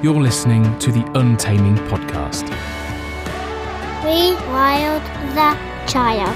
You're listening to the Untaming Podcast. Rewild the child.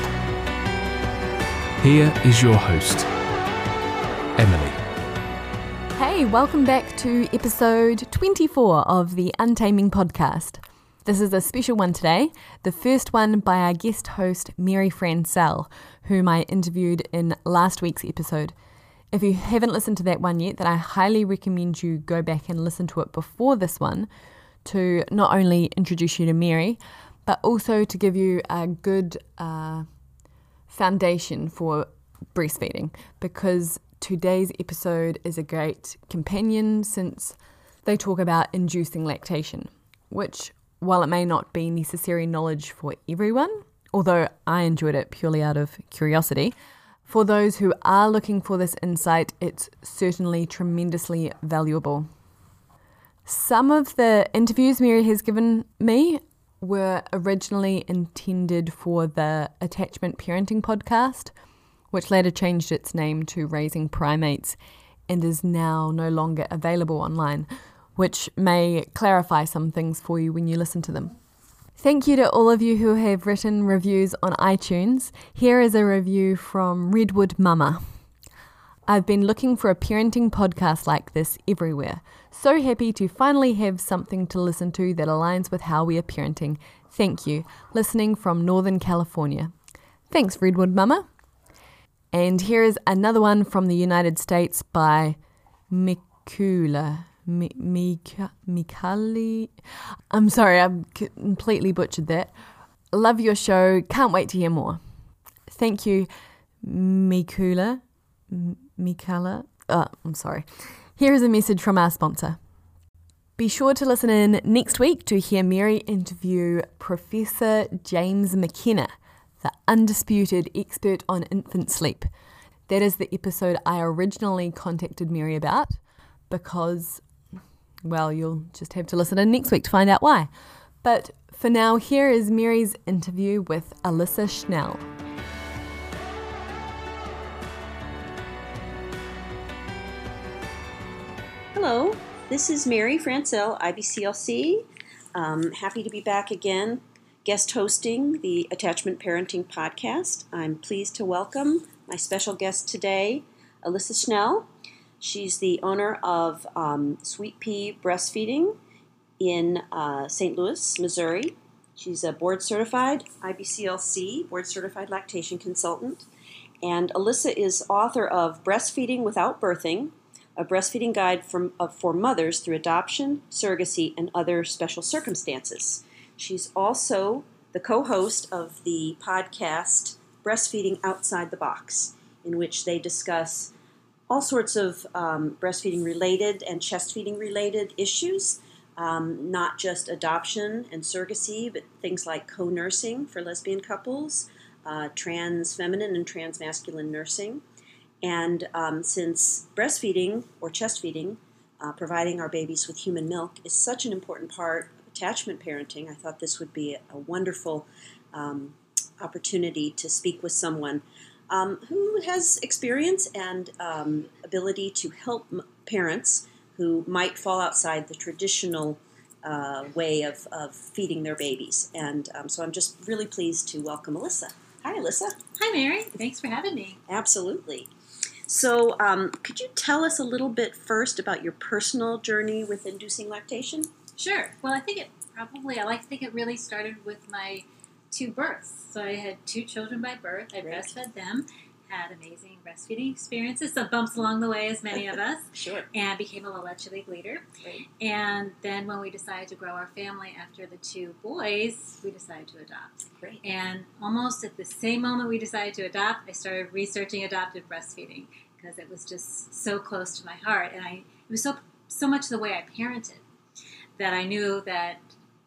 Here is your host, Emily. Hey, welcome back to episode 24 of the Untaming Podcast. This is a special one today, the first one by our guest host, Mary Francel, whom I interviewed in last week's episode. If you haven't listened to that one yet, then I highly recommend you go back and listen to it before this one to not only introduce you to Mary, but also to give you a good foundation for breastfeeding, because today's episode is a great companion since they talk about inducing lactation, which, while it may not be necessary knowledge for everyone, although I enjoyed it purely out of curiosity, for those who are looking for this insight, it's certainly tremendously valuable. Some of the interviews Mary has given me were originally intended for the Attachment Parenting Podcast, which later changed its name to Raising Primates and is now no longer available online, which may clarify some things for you when you listen to them. Thank you to all of you who have written reviews on iTunes. Here is a review from Redwood Mama. I've been looking for a parenting podcast like this everywhere. So happy to finally have something to listen to that aligns with how we are parenting. Thank you. Listening from Northern California. Thanks, Redwood Mama. And here is another one from the United States by Mikula. Mikali. I'm sorry, I've completely butchered that. Love your show. Can't wait to hear more. Thank you, Mikala. I'm sorry. Here is a message from our sponsor. Be sure to listen in next week to hear Mary interview Professor James McKenna, the undisputed expert on infant sleep. That is the episode I originally contacted Mary about because, well, you'll just have to listen in next week to find out why. But for now, here is Mary's interview with Alyssa Schnell. Hello, this is Mary Francel, IBCLC. Happy to be back again, guest hosting the Attachment Parenting Podcast. I'm pleased to welcome my special guest today, Alyssa Schnell. She's the owner of Sweet Pea Breastfeeding in St. Louis, Missouri. She's a board-certified IBCLC, board-certified lactation consultant. And Alyssa is author of Breastfeeding Without Birthing, a breastfeeding guide for mothers through adoption, surrogacy, and other special circumstances. She's also the co-host of the podcast Breastfeeding Outside the Box, in which they discuss all sorts of breastfeeding-related and chest-feeding-related issues, not just adoption and surrogacy, but things like co-nursing for lesbian couples, trans-feminine and trans-masculine nursing. And since breastfeeding or chest feeding, providing our babies with human milk, is such an important part of attachment parenting, I thought this would be a wonderful opportunity to speak with someone who has experience and ability to help parents who might fall outside the traditional way of feeding their babies. And so I'm just really pleased to welcome Alyssa. Hi, Alyssa. Hi, Mary. Thanks for having me. Absolutely. So could you tell us a little bit first about your personal journey with inducing lactation? Sure. Well, I like to think it really started with my 2 births. So I had 2 children by birth. I breastfed them, had amazing breastfeeding experiences, some bumps along the way, as many of us. Sure. And became a La Leche League leader. Right. And then when we decided to grow our family after the 2 boys, we decided to adopt. Great. And almost at the same moment we decided to adopt, I started researching adoptive breastfeeding because it was just so close to my heart. And it was so much the way I parented that I knew that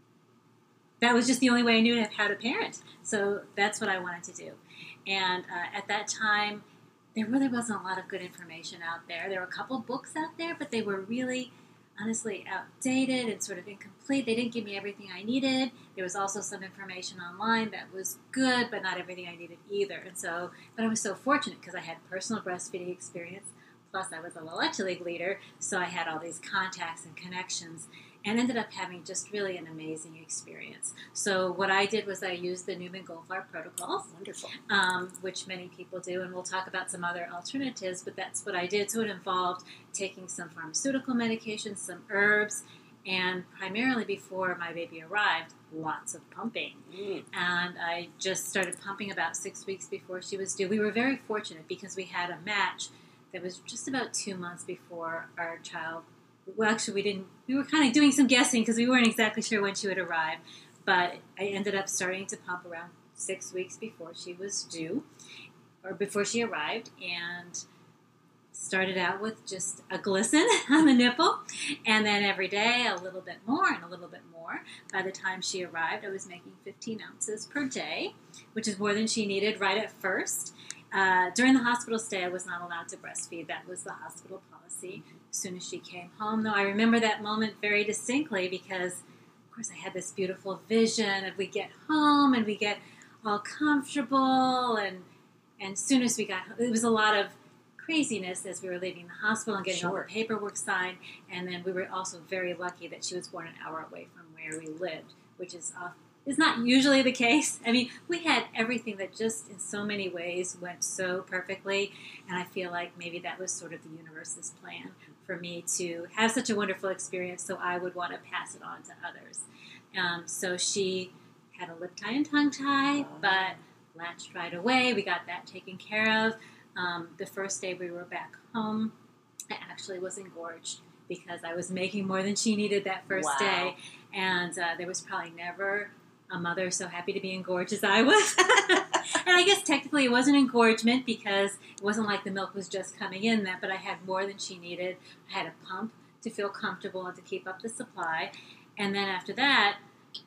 was just the only way I knew how to parent. So that's what I wanted to do. And at that time, there really wasn't a lot of good information out there. There were a couple books out there, but they were really, honestly, outdated and sort of incomplete. They didn't give me everything I needed. There was also some information online that was good, but not everything I needed either. But I was so fortunate because I had personal breastfeeding experience, Plus, I was a Leche League leader, so I had all these contacts and connections, and ended up having just really an amazing experience. So what I did was I used the Newman-Goldfarb protocols, Wonderful. which many people do, and we'll talk about some other alternatives, but that's what I did. So it involved taking some pharmaceutical medications, some herbs, and primarily before my baby arrived, lots of pumping. And I just started pumping about 6 weeks before she was due. We were very fortunate because we had a match that was just about 2 months before our child. Well, actually, we were kind of doing some guessing because we weren't exactly sure when she would arrive. But I ended up starting to pump around 6 weeks before she was due, or before she arrived, and started out with just a glisten on the nipple, and then every day a little bit more and a little bit more. By the time she arrived, I was making 15 ounces per day, which is more than she needed right at first. During the hospital stay, I was not allowed to breastfeed. That was the hospital policy. As soon as she came home, though, I remember that moment very distinctly because, of course, I had this beautiful vision of we get home and we get all comfortable, and as soon as we got home, it was a lot of craziness as we were leaving the hospital and getting all the paperwork signed, and then we were also very lucky that she was born an hour away from where we lived, which is not usually the case. I mean, we had everything that just in so many ways went so perfectly, and I feel like maybe that was sort of the universe's plan for me to have such a wonderful experience, so I would want to pass it on to others. So she had a lip tie and tongue tie, but latched right away. We got that taken care of. The first day we were back home, I actually was engorged because I was making more than she needed that first day, and there was probably never a mother so happy to be engorged as I was. And I guess technically it was an engorgement because it wasn't like the milk was just coming in, but I had more than she needed. I had a pump to feel comfortable and to keep up the supply. And then after that,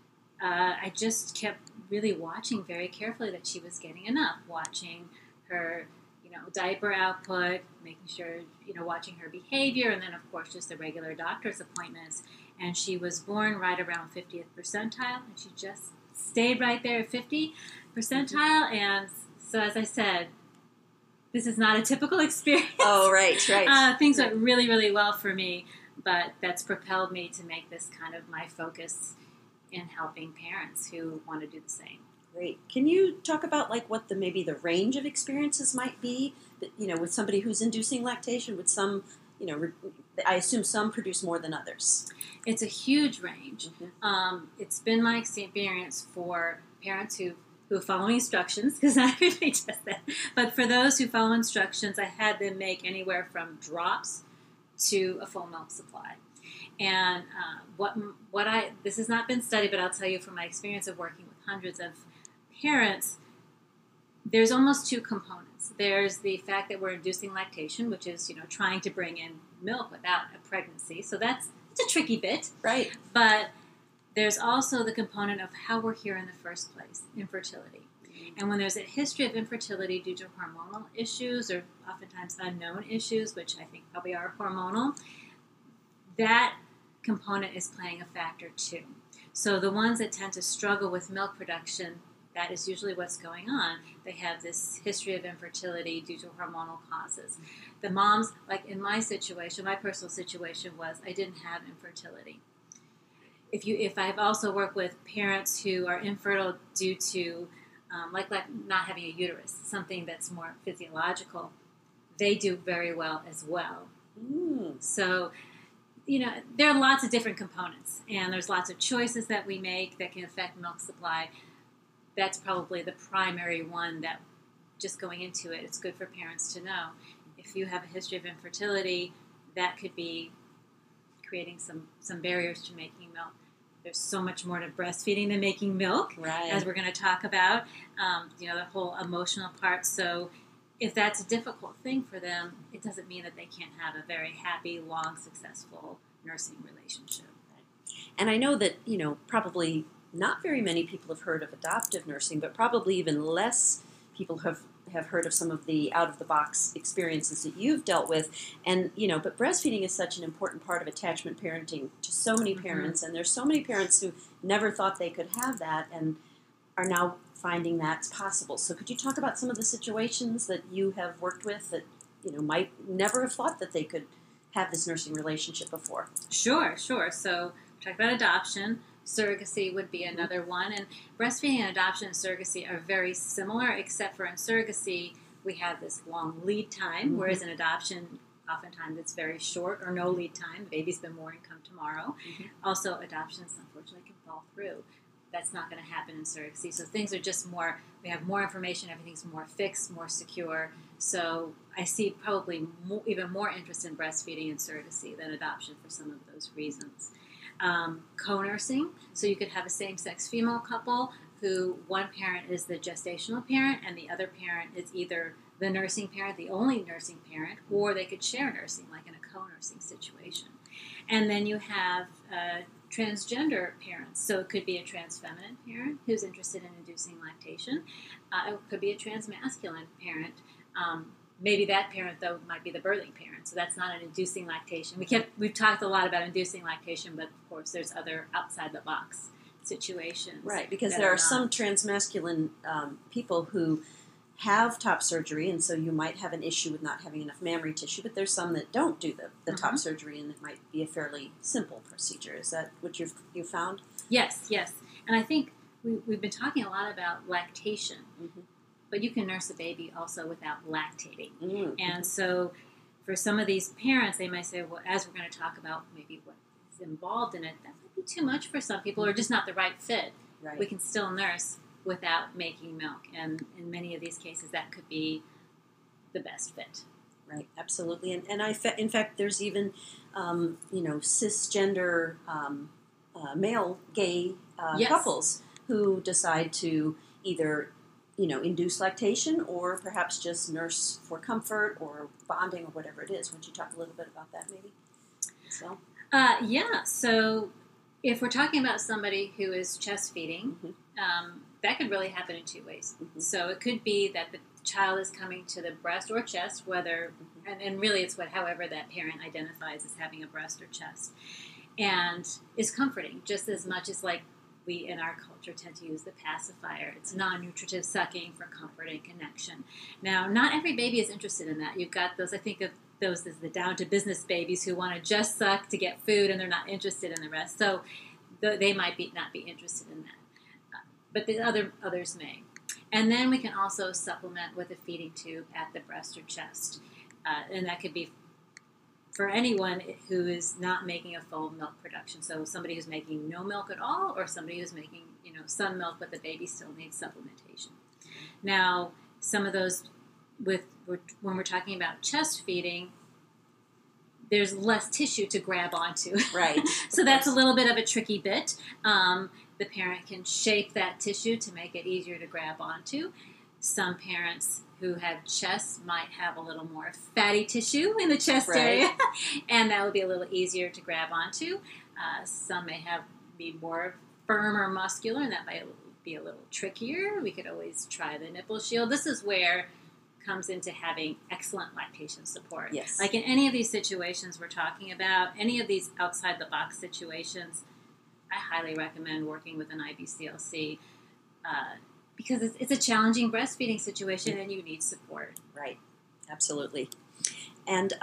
I just kept really watching very carefully that she was getting enough, watching her diaper output, making sure, watching her behavior, and then, of course, just the regular doctor's appointments. And she was born right around 50th percentile, and she just stayed right there at 50 percentile. And so, as I said, this is not a typical experience. Oh, right. Things went really, really well for me, but that's propelled me to make this kind of my focus in helping parents who want to do the same. Great. Can you talk about what maybe the range of experiences might be that, with somebody who's inducing lactation? With some, I assume some produce more than others. It's a huge range. It's been my experience for parents who are following instructions, because not everybody does that. But for those who follow instructions, I had them make anywhere from drops to a full milk supply. And this has not been studied, but I'll tell you from my experience of working with hundreds of parents, there's almost two components. There's the fact that we're inducing lactation, which is, trying to bring in milk without a pregnancy. So it's a tricky bit. Right. But there's also the component of how we're here in the first place, infertility. And when there's a history of infertility due to hormonal issues or oftentimes unknown issues, which I think probably are hormonal, that component is playing a factor too. So the ones that tend to struggle with milk production, that is usually what's going on. They have this history of infertility due to hormonal causes. The moms, like in my situation, my personal situation was I didn't have infertility. If I've also worked with parents who are infertile due to like not having a uterus, something that's more physiological, they do very well as well. So, there are lots of different components, and there's lots of choices that we make that can affect milk supply. That's probably the primary one that, just going into it, it's good for parents to know. If you have a history of infertility, that could be creating some barriers to making milk. There's so much more to breastfeeding than making milk, as we're going to talk about, the whole emotional part. So if that's a difficult thing for them, it doesn't mean that they can't have a very happy, long, successful nursing relationship. And I know that, probably not very many people have heard of adoptive nursing, but probably even less people have heard of some of the out-of-the-box experiences that you've dealt with. And, but breastfeeding is such an important part of attachment parenting to so many parents, and there's so many parents who never thought they could have that and are now finding that's possible. So could you talk about some of the situations that you have worked with that might never have thought that they could have this nursing relationship before. Sure. So talk about adoption. Surrogacy would be another one. And breastfeeding and adoption and surrogacy are very similar, except for in surrogacy, we have this long lead time, whereas in adoption, oftentimes it's very short or no lead time. The baby's been born and come tomorrow. Also, adoptions, unfortunately, can fall through. That's not going to happen in surrogacy. So things are just we have more information, everything's more fixed, more secure. So I see probably even more interest in breastfeeding and surrogacy than adoption for some of those reasons. Co-nursing, so you could have a same-sex female couple who one parent is the gestational parent and the other parent is either the nursing parent, the only nursing parent, or they could share nursing, like in a co-nursing situation. And then you have transgender parents. So it could be a trans-feminine parent who's interested in inducing lactation. It could be a trans-masculine parent. Maybe that parent, though, might be the birthing parent. So that's not an inducing lactation. We've talked a lot about inducing lactation, but of course there's other outside-the-box situations. Right, because there are some transmasculine people who have top surgery, and so you might have an issue with not having enough mammary tissue, but there's some that don't do the top surgery, and it might be a fairly simple procedure. Is that what you've found? Yes. And I think we've been talking a lot about lactation, but you can nurse a baby also without lactating. And so for some of these parents, they might say, well, as we're going to talk about maybe what is involved in it, that might be too much for some people or just not the right fit. Right. We can still nurse without making milk. And in many of these cases, that could be the best fit. Right, absolutely. And in fact, there's even, cisgender male gay couples who decide to either induce lactation or perhaps just nurse for comfort or bonding or whatever it is. Would you talk a little bit about that maybe? So if we're talking about somebody who is chest feeding, that could really happen in two ways. So it could be that the child is coming to the breast or chest, whether, and really it's however that parent identifies as having a breast or chest, and is comforting just as much as like we in our culture tend to use the pacifier. It's non-nutritive sucking for comfort and connection. Now, not every baby is interested in that. You've got those, I think of those as the down to business babies who want to just suck to get food and they're not interested in the rest. So they might not be interested in that. But the others may. And then we can also supplement with a feeding tube at the breast or chest. And that could be for anyone who is not making a full milk production. So somebody who's making no milk at all, or somebody who's making some milk, but the baby still needs supplementation. Now, some of those, when we're talking about chest feeding, there's less tissue to grab onto. Right. So that's a little bit of a tricky bit. The parent can shape that tissue to make it easier to grab onto. Some parents who have chests might have a little more fatty tissue in the chest area, and that would be a little easier to grab onto. Some may be more firm or muscular, and that might be a little trickier. We could always try the nipple shield. This is where comes into having excellent lactation support. Yes. Like in any of these situations we're talking about, any of these outside-the-box situations, I highly recommend working with an IBCLC because it's a challenging breastfeeding situation and you need support. Right, absolutely. And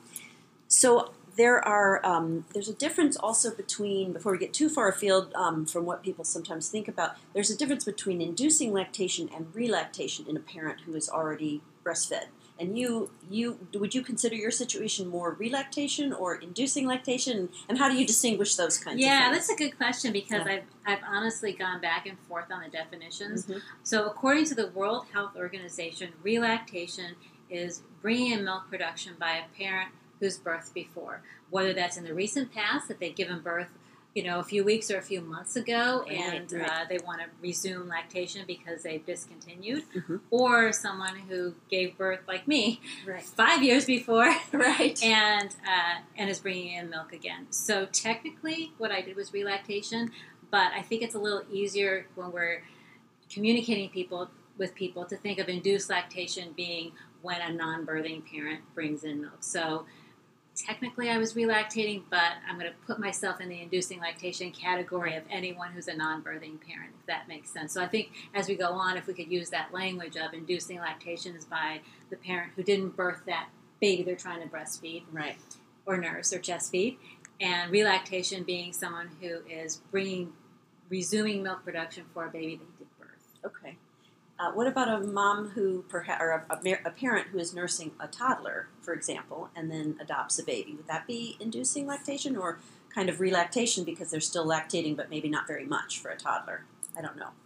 so there's a difference also between, before we get too far afield from what people sometimes think about, there's a difference between inducing lactation and relactation in a parent who is already breastfed. And would you consider your situation more relactation or inducing lactation? And how do you distinguish those kinds of things? Yeah, that's a good question because I've honestly gone back and forth on the definitions. So according to the World Health Organization, relactation is bringing in milk production by a parent who's birthed before, whether that's in the recent past that they've given birth a few weeks or a few months ago, and they want to resume lactation because they've discontinued, or someone who gave birth like me 5 years before, and is bringing in milk again. So technically, what I did was relactation, but I think it's a little easier when we're communicating with people to think of induced lactation being when a non-birthing parent brings in milk. So technically I was relactating, but I'm going to put myself in the inducing lactation category of anyone who's a non-birthing parent, if that makes sense. So I think as we go on, if we could use that language of inducing lactation is by the parent who didn't birth that baby they're trying to breastfeed Right. or nurse or chest feed, and relactation being someone who is resuming milk production for a baby that did birth. Okay. What about a mom who or a parent who is nursing a toddler, for example, and then adopts a baby? Would that be inducing lactation or kind of relactation because they're still lactating but maybe not very much for a toddler? I don't know.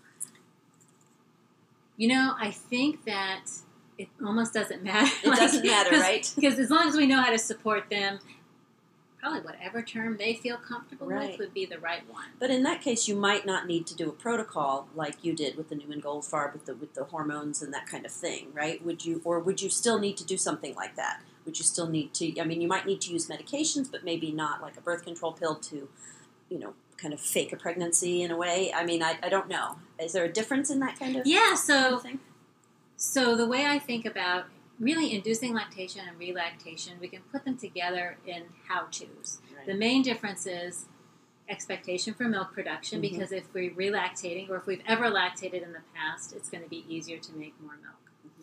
I think that it almost doesn't matter. It doesn't matter, right? Because as long as we know how to support them, probably whatever term they feel comfortable Right. with would be the right one. But in that case, you might not need to do a protocol like you did with the Newman Goldfarb with the hormones and that kind of thing, right? Would you still need to do something like that? Would you still need to? I mean, you might need to use medications, but maybe not like a birth control pill to, kind of fake a pregnancy in a way. I mean, I don't know. Is there a difference in that kind of Yeah. kind of thing? So the way I think about really inducing lactation and relactation, we can put them together in how-tos. Right. The main difference is expectation for milk production, Mhm. because if we're relactating or if we've ever lactated in the past, it's going to be easier to make more milk. Mhm.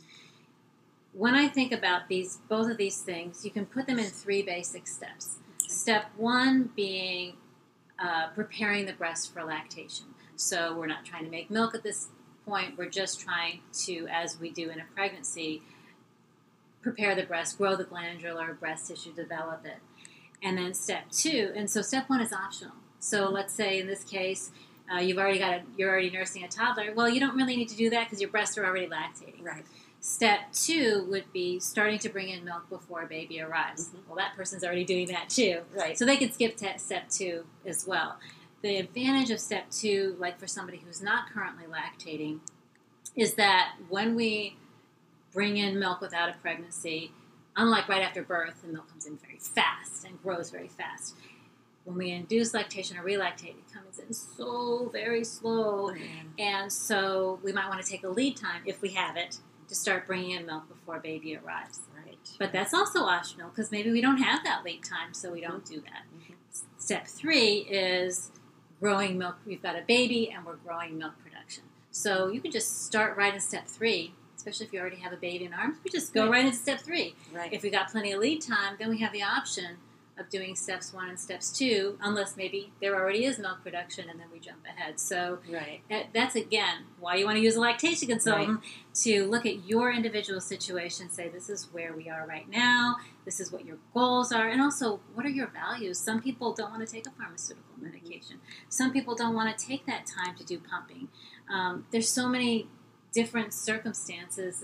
When I think about both of these things, you can put them in 3 basic steps. Step 1 being preparing the breast for lactation. So we're not trying to make milk at this point. We're just trying to, as we do in a pregnancy, prepare the breast, grow the glandular breast tissue, develop it. And then step 2, and so step 1 is optional. So let's say in this case, you're already nursing a toddler. Well, you don't really need to do that because your breasts are already lactating. Right. Step 2 would be starting to bring in milk before a baby arrives. Mhm. Well, that person's already doing that too. Right. So they could skip step 2 as well. The advantage of step 2, like for somebody who's not currently lactating, is that when we bring in milk without a pregnancy, unlike right after birth, the milk comes in very fast and grows very fast. When we induce lactation or relactate, it comes in so very slow. Mhm. And so we might want to take a lead time, if we have it, to start bringing in milk before baby arrives. Right. But that's also optional because maybe we don't have that lead time, so we don't do that. Mhm. Step 3 is growing milk. We've got a baby and we're growing milk production. So you can just start right in step 3, especially if you already have a baby in arms. We just go right into step 3. Right. If we got plenty of lead time, then we have the option of doing steps 1 and steps 2, unless maybe there already is milk production and then we jump ahead. So Right. that's, again, why you want to use a lactation consultant, to look at your individual situation, say this is where we are right now, this is what your goals are, and also what are your values. Some people don't want to take a pharmaceutical medication. Some people don't want to take that time to do pumping. There's so many different circumstances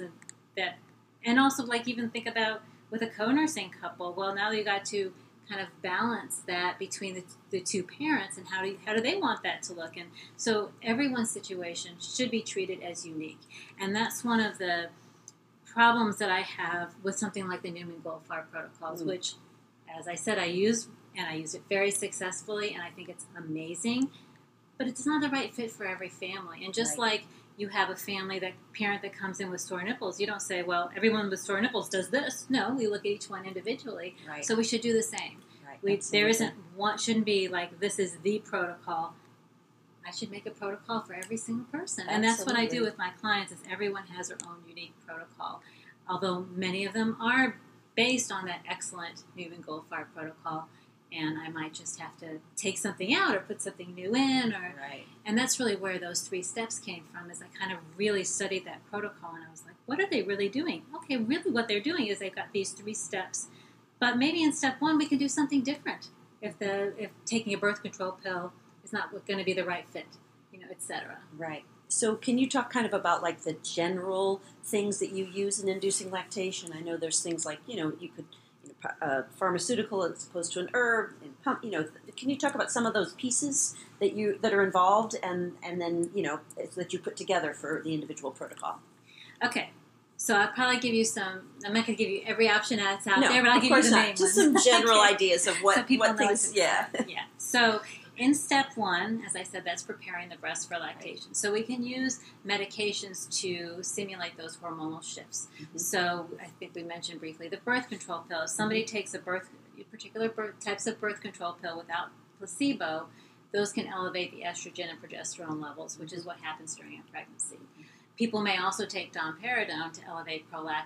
and also like even think about with a co-nursing couple, well, now you got to kind of balance that between the two parents, and how do they want that to look. And so everyone's situation should be treated as unique. And that's one of the problems that I have with something like the Newman Goldfarb protocols, which, as I said, I use it very successfully, and I think it's amazing, but it's not the right fit for every family. And just like you have a parent that comes in with sore nipples, you don't say, well, everyone with sore nipples does this. No, we look at each one individually. Right. So we should do the same. Right. There shouldn't be like, this is the protocol. I should make a protocol for every single person. And that's what I do with my clients, is everyone has their own unique protocol. Although many of them are based on that excellent Newman Goldfarb protocol, and I might just have to take something out or put something new in. And that's really where those 3 steps came from, is I kind of really studied that protocol, and I was like, what are they really doing? Okay, really what they're doing is they've got these 3 steps, but maybe in step 1 we can do something different if taking a birth control pill is not going to be the right fit, etc. Right. So can you talk kind of about like the general things that you use in inducing lactation? I know there's things like, you could, pharmaceutical as opposed to an herb and pump, can you talk about some of those pieces that are involved and then, that you put together for the individual protocol? Okay. So I'll probably give you I'm not going to give you every option that's out there, but I'll of give you the course not. main ones. Just some general Okay. ideas of what things, Yeah. So in step 1, as I said, that's preparing the breast for lactation. So we can use medications to simulate those hormonal shifts. Mm-hmm. So I think we mentioned briefly the birth control pill. If somebody takes particular types of birth control pill without placebo, those can elevate the estrogen and progesterone levels, which is what happens during a pregnancy. People may also take domperidone to elevate prolactin levels.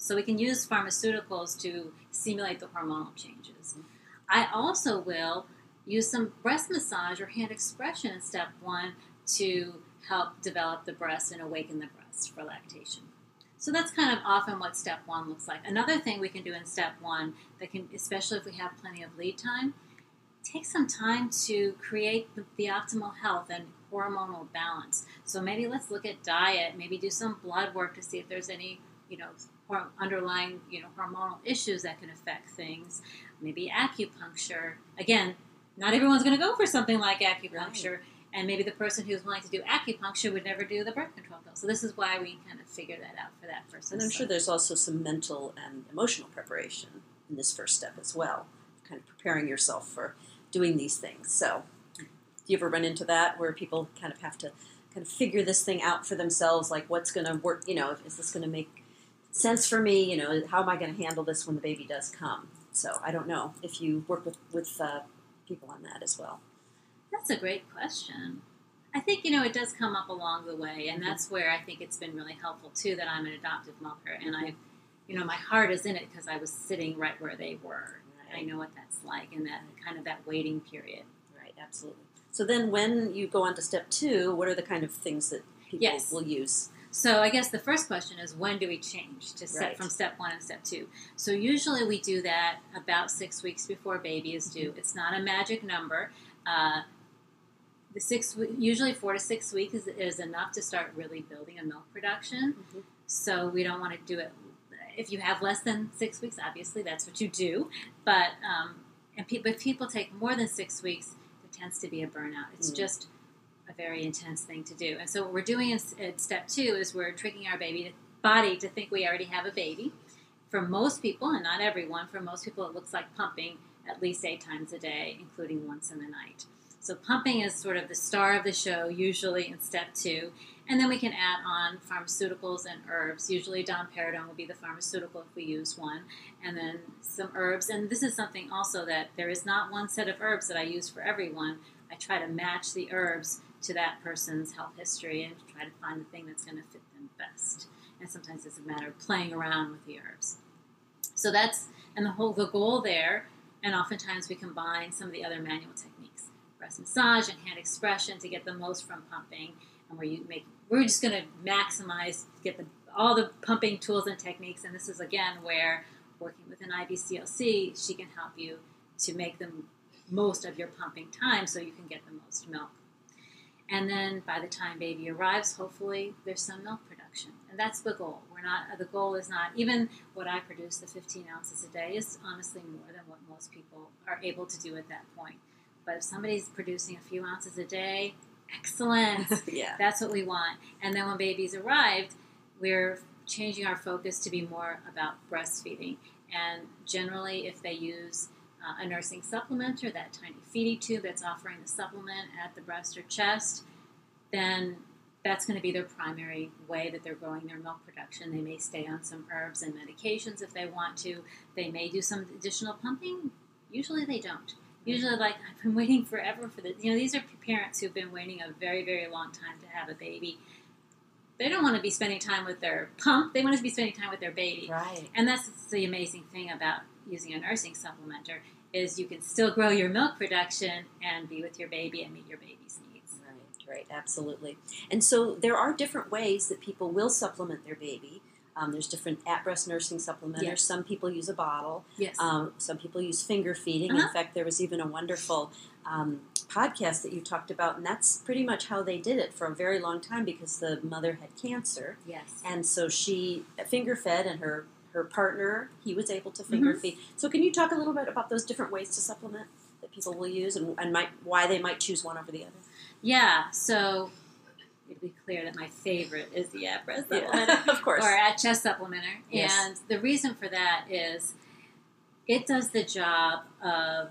So we can use pharmaceuticals to stimulate the hormonal changes. I also will use some breast massage or hand expression in step 1 to help develop the breast and awaken the breast for lactation. So that's kind of often what step 1 looks like. Another thing we can do in step 1 that can, especially if we have plenty of lead time, take some time to create the optimal health and hormonal balance. So maybe let's look at diet, maybe do some blood work to see if there's any, underlying, hormonal issues that can affect things. Maybe acupuncture. Again, not everyone's going to go for something like acupuncture. Right. And maybe the person who's willing to do acupuncture would never do the birth control pill. So this is why we kind of figure that out for that person. And I'm sure there's also some mental and emotional preparation in this first step as well, kind of preparing yourself for doing these things. So do you ever run into that where people kind of have to kind of figure this thing out for themselves, like what's going to work, is this going to make sense for me? How am I going to handle this when the baby does come? So I don't know if you work with people on that as well. That's a great question. I think, it does come up along the way, and that's where I think it's been really helpful, too, that I'm an adoptive mother, and my heart is in it because I was sitting right where they were. Right. I know what that's like, and that kind of that waiting period. Right, absolutely. So then when you go on to step 2, what are the kind of things that people will use? So I guess the first question is, when do we change to set from step 1 and step 2? So usually we do that about 6 weeks before baby is due. It's not a magic number. Usually 4 to 6 weeks is enough to start really building a milk production. Mm-hmm. So we don't want to do it. If you have less than 6 weeks, obviously that's what you do. But if people take more than 6 weeks, there tends to be a burnout. It's just a very intense thing to do. And so what we're doing in step 2 is we're tricking our body to think we already have a baby. For most people, and not everyone, for most people it looks like pumping at least 8 times a day, including once in the night. So pumping is sort of the star of the show, usually in step 2. And then we can add on pharmaceuticals and herbs. Usually domperidone will be the pharmaceutical if we use one. And then some herbs. And this is something also that there is not one set of herbs that I use for everyone. I try to match the herbs to that person's health history and try to find the thing that's going to fit them best. And sometimes it's a matter of playing around with the herbs. So that's, and the goal there, and oftentimes we combine some of the other manual techniques. Breast massage and hand expression to get the most from pumping, and we're just going to maximize, get all the pumping tools and techniques, and this is again where working with an IBCLC, she can help you to make the most of your pumping time so you can get the most milk. And then by the time baby arrives, hopefully there's some milk production, and that's the goal. The goal is not, even what I produce, the 15 ounces a day, is honestly more than what most people are able to do at that point. But if somebody's producing a few ounces a day, excellent. Yeah. That's what we want. And then when baby's arrived, we're changing our focus to be more about breastfeeding. And generally, if they use a nursing supplementer, that tiny feeding tube that's offering the supplement at the breast or chest, then that's going to be their primary way that they're growing their milk production. They may stay on some herbs and medications if they want to. They may do some additional pumping. Usually they don't. Usually, I've been waiting forever for this. These are parents who've been waiting a very, very long time to have a baby. They don't want to be spending time with their pump. They want to be spending time with their baby. Right. And that's the amazing thing about using a nursing supplementer is you can still grow your milk production and be with your baby and meet your baby's needs. Right, absolutely. And so there are different ways that people will supplement their baby. There's different at-breast nursing supplementers. Yes. Some people use a bottle. Yes. Some people use finger feeding. Uh-huh. In fact, there was even a wonderful podcast that you talked about, and that's pretty much how they did it for a very long time because the mother had cancer. Yes. And so she finger-fed, and her partner, he was able to finger-feed. So can you talk a little bit about those different ways to supplement that people will use and why they might choose one over the other? Yeah, so it'll be clear that my favorite is the at-breast supplementer. Of course. Or at-chest supplementer. Yes. And the reason for that is it does the job of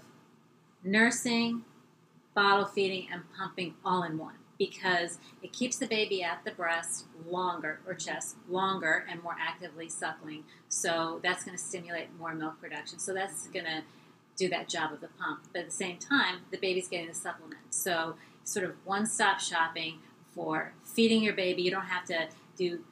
nursing, bottle feeding, and pumping all in one because it keeps the baby at the breast longer, or chest, longer and more actively suckling. So that's going to stimulate more milk production. So that's going to do that job of the pump. But at the same time, the baby's getting the supplement. So sort of one-stop shopping for feeding your baby. You don't have to do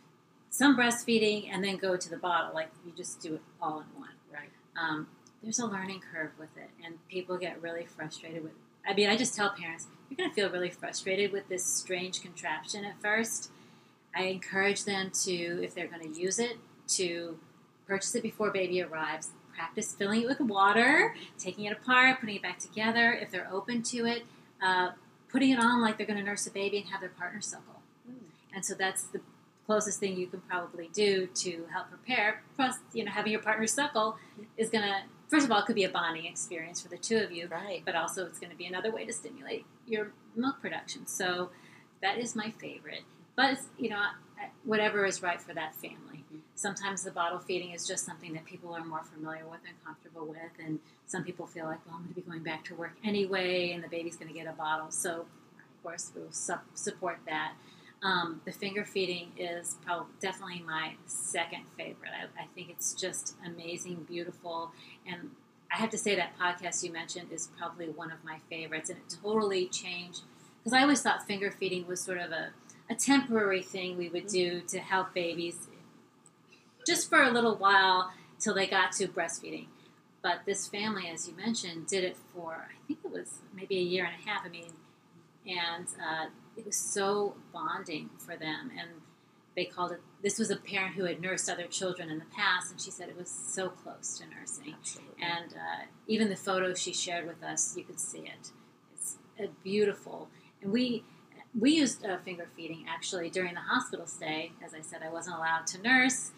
some breastfeeding and then go to the bottle, like you just do it all in one. Right. There's a learning curve with it, and people get really frustrated with it. I mean, I just tell parents, you're going to feel really frustrated with this strange contraption at first. I encourage them to, if they're going to use it, to purchase it before baby arrives, practice filling it with water, taking it apart, putting it back together. If they're open to it, putting it on like they're going to nurse a baby and have their partner suckle. And so that's the closest thing you can probably do to help prepare. Plus, having your partner suckle is going to, first of all, it could be a bonding experience for the two of you, Right. but also it's going to be another way to stimulate your milk production. So that is my favorite. But, whatever is right for that family. Sometimes the bottle feeding is just something that people are more familiar with and comfortable with, and some people feel like, well, I'm going to be going back to work anyway, and the baby's going to get a bottle. So, of course, we'll support that. The finger feeding is definitely my second favorite. I think it's just amazing, beautiful, and I have to say that podcast you mentioned is probably one of my favorites, and it totally changed, because I always thought finger feeding was sort of a temporary thing we would do to help babies just for a little while till they got to breastfeeding. But this family, as you mentioned, did it for, I think it was maybe a year and a half. And it was so bonding for them. And they called it, this was a parent who had nursed other children in the past, and she said it was so close to nursing. Absolutely. And even the photos she shared with us, you could see it. It's beautiful. And we used finger feeding, actually, during the hospital stay. As I said, I wasn't allowed to nurse.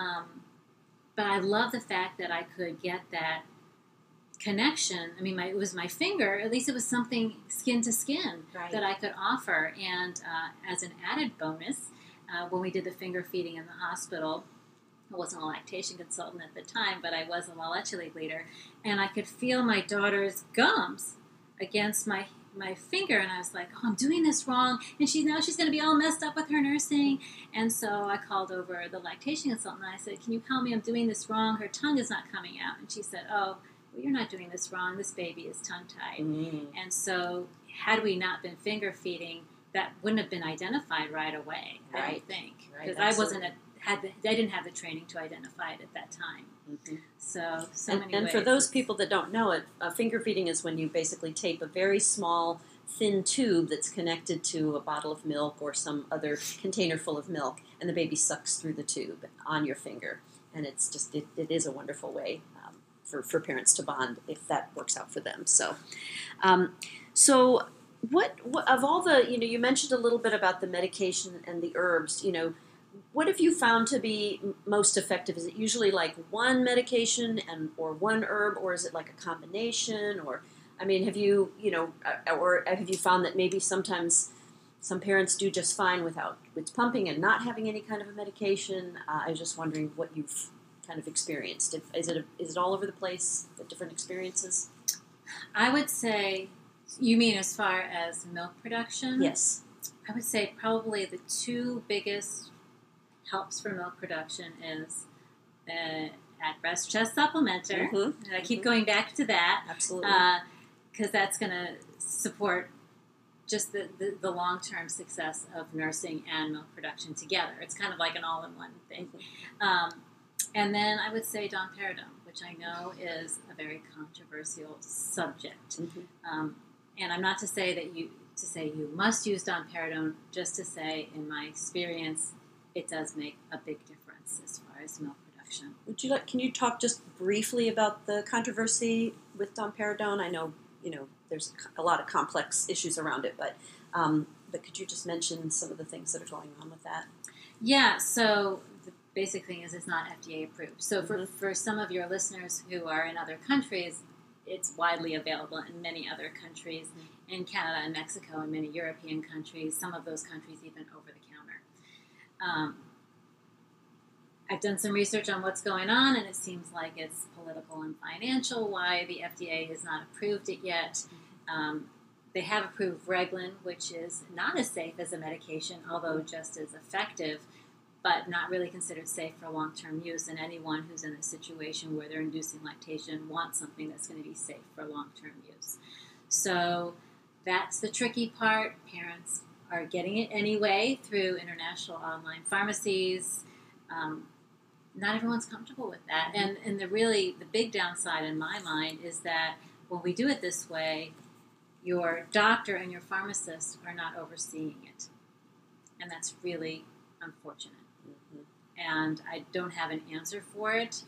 But I love the fact that I could get that connection. I mean, it was my finger. At least it was something skin to skin that I could offer. And as an added bonus, when we did the finger feeding in the hospital, I wasn't a lactation consultant at the time, but I was a La Leche League leader. And I could feel my daughter's gums against my finger, and I was like, oh, I'm doing this wrong, and she's going to be all messed up with her nursing. And so I called over the lactation consultant, and I said, can you help me? I'm doing this wrong. Her tongue is not coming out. And she said, oh, well, you're not doing this wrong. This baby is tongue-tied. And so had we not been finger feeding, that wouldn't have been identified right away, I don't think. Because I didn't have the training to identify it at that time. So many and ways. for those people that don't know it, finger feeding is when you basically tape a very small, thin tube that's connected to a bottle of milk or some other container full of milk, and the baby sucks through the tube on your finger. And it's just, it is a wonderful way for parents to bond if that works out for them. So, what of all the, you mentioned a little bit about the medication and the herbs, what have you found to be most effective? Is it usually like one medication or one herb, or is it like a combination? Or, have you, or have you found that maybe sometimes some parents do just fine with pumping and not having any kind of a medication? I was just wondering what you've kind of experienced. Is it all over the place, the different experiences? I would say, you mean as far as milk production? Yes. I would say probably the two biggest helps for milk production is at Breast Chest Supplementer. And I keep going back to that. Absolutely. Because that's going to support just the long-term success of nursing and milk production together. It's kind of like an all-in-one thing. And then I would say domperidone, which I know is a very controversial subject. And I'm not to say that you must use domperidone, just to say, in my experience, it does make a big difference as far as milk production. Can you talk just briefly about the controversy with domperidone? I know, there's a lot of complex issues around it, but could you just mention some of the things that are going on with that? Yeah, so the basic thing is it's not FDA approved. So for some of your listeners who are in other countries, it's widely available in many other countries, in Canada and Mexico and many European countries, some of those countries even over the counter. I've done some research on what's going on, and it seems like it's political and financial, why the FDA has not approved it yet. They have approved Reglan, which is not as safe as a medication, although just as effective, but not really considered safe for long-term use. And anyone who's in a situation where they're inducing lactation wants something that's going to be safe for long-term use. So that's the tricky part. Parents are getting it anyway through international online pharmacies. not everyone's comfortable with that. And the big downside in my mind is that when we do it this way, your doctor and your pharmacist are not overseeing it. And that's really unfortunate. And I don't have an answer for it.